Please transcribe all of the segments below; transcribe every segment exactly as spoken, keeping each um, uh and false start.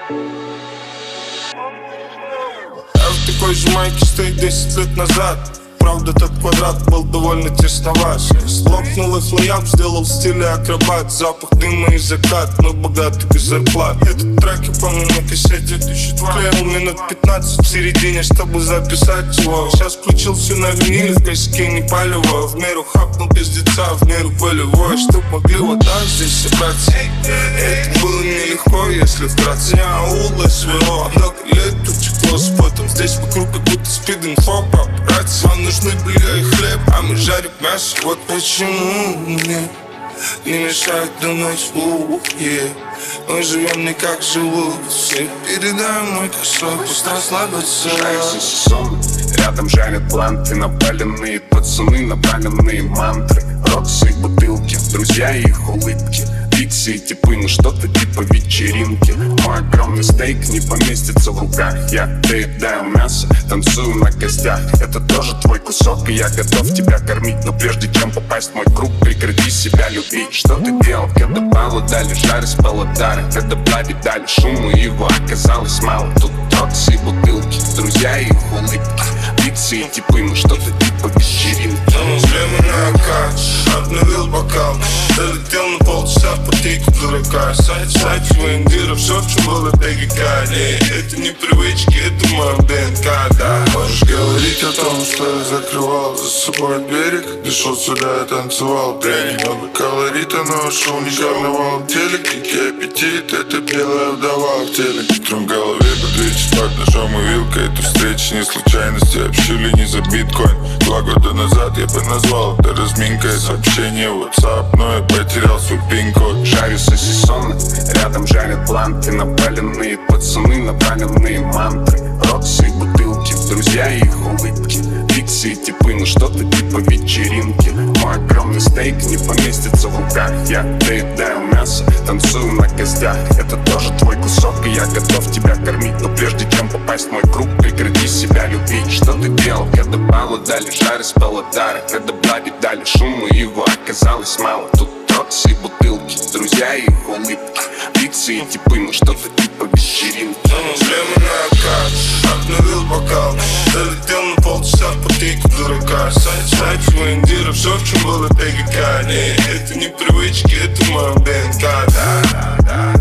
Я в такой же майке стоит десять лет назад. Правда, этот квадрат был довольно тесноват. Слопнул их лоям, сделал в стиле акробат. Запах дыма и закат, мы богаты без зарплат. Этот трек я помню на кассете клеил минут пятнадцать в середине, чтобы записать его. Сейчас включился на виниле, в косяке не палево. В меру хапнул пиздеца, в меру полевой, чтоб могли вот так здесь собраться. Это было нелегко, если вкратце. Я аула СВО, много лет тут текло с потом. Здесь вокруг как будто спид-инфо, папарацци. Вам нужны белье и хлеб, а мы жарим мясо. Вот почему мне не мешает думать, ух, yeah. Мы живем не как живут все. Передай мой кусок, пусть расслабятся. Шайся сезон, рядом жарят планты. Напаленные пацаны, напаленные мантры. Роксы и бутылки, друзья и их улыбки. Фиксы и типы, ну что-то типа вечеринки. Мой огромный стейк не поместится в руках. Я доедаю мясо, танцую на костях. Это тоже твой кусок, и я готов тебя кормить. Но прежде чем попасть в мой круг, прекрати себя любить. Что ты делал, когда балу дали жары с полотары? Когда блади дали шуму, его оказалось мало. Тут роксы и бутылки, друзья и их улыбки. Фиксы и типы, ну что-то типа вечеринки. Шлемы на ока, обновил бокал. Долетел на полчаса в потейку дурака. Сайт, сайт, вендира, все, в чем было ТГК. Не, это не привычки, это мой ДНК, да. Можешь говорить о том, что я закрывал за собой дверь. Когда шел сюда, я танцевал пряник. Много колорита, но шел не карнавал. Телек, дикий аппетит, это белая вдова в теле. Утром в голове подвечит под ножом и вилкой. Эта встреча не случайность, общили не за биткоин. Два года назад я бы назвал это разминкой. Сообщение в WhatsApp, но я потерял свой пин-код. Жарю сосисоны, рядом жарят планты. Напаленные пацаны, напаленные мантры. Роксы и бутылки, друзья и их улыбки. Фиксы и типы, ну что-то типа вечеринки. Мой огромный стейк не поместится в руках. Я доедаю мясо, танцую на костях. Это тоже твой кусок, и я готов тебя кормить. Но прежде чем попасть в мой круг, прекрати себя любить. Что ты делал, когда балу дали жары с полотары? Когда блади дали шуму, его оказалось мало. Тут роксы и бутылки, друзья и их улыбки. Фиксы и типы, ну что-то типа вечеринки. Шлемы на ока, обновил бокал. Долетел на полчаса в потейку дурака. Сайт, сайт, вендира, все, в чем было ТГК. Не, это не привычки, это мой ДНК, да, да,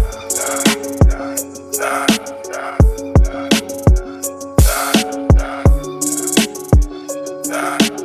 да, да, да, да, да, да, да.